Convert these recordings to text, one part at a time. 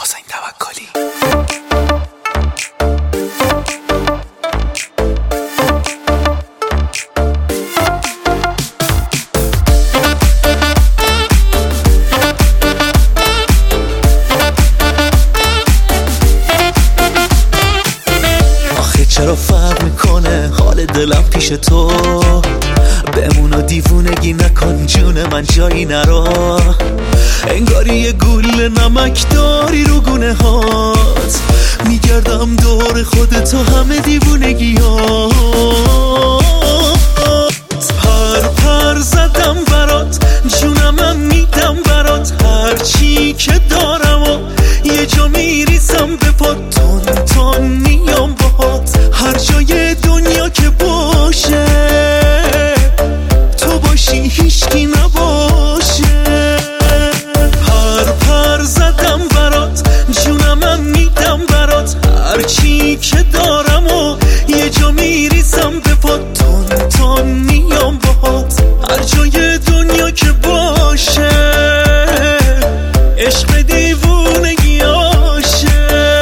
حسین توکلی. آخه چرا فرق میکنه حال دلم پیش تو؟ بمون و دیوونگی نکن جون من جایی نرا. انگاری یه گول نمک داری رو گونه هات، میگردم دور خودتو همه دیوونگی ها. پر زدم برات جونم میدم برات، هرچی که دارم و یه جا میریزم به پات. تون تون میام باهات هر جای دنیا که باشه، تو باشی هیچکی نباشه. پر زدم برات جونم میدم برات، هرچی که دارم و یه جا میریزم به پات. تون تون میام باهات هر جای دنیا که باشه، عشق دیوونگی آشه.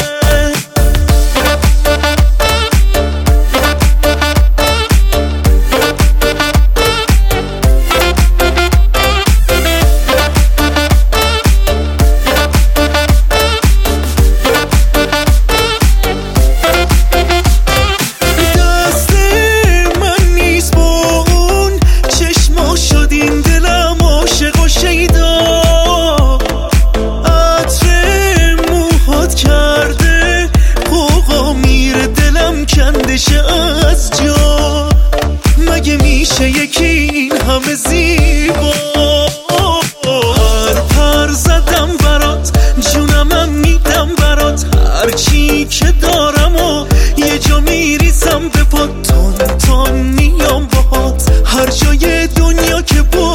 از جا مگه میشه یکی این همه زیبا؟ پر زدم برات جونم میدم برات، هرچی که دارم و یه جا میریزم به پات. تون تون میام باهات هر جای دنیا که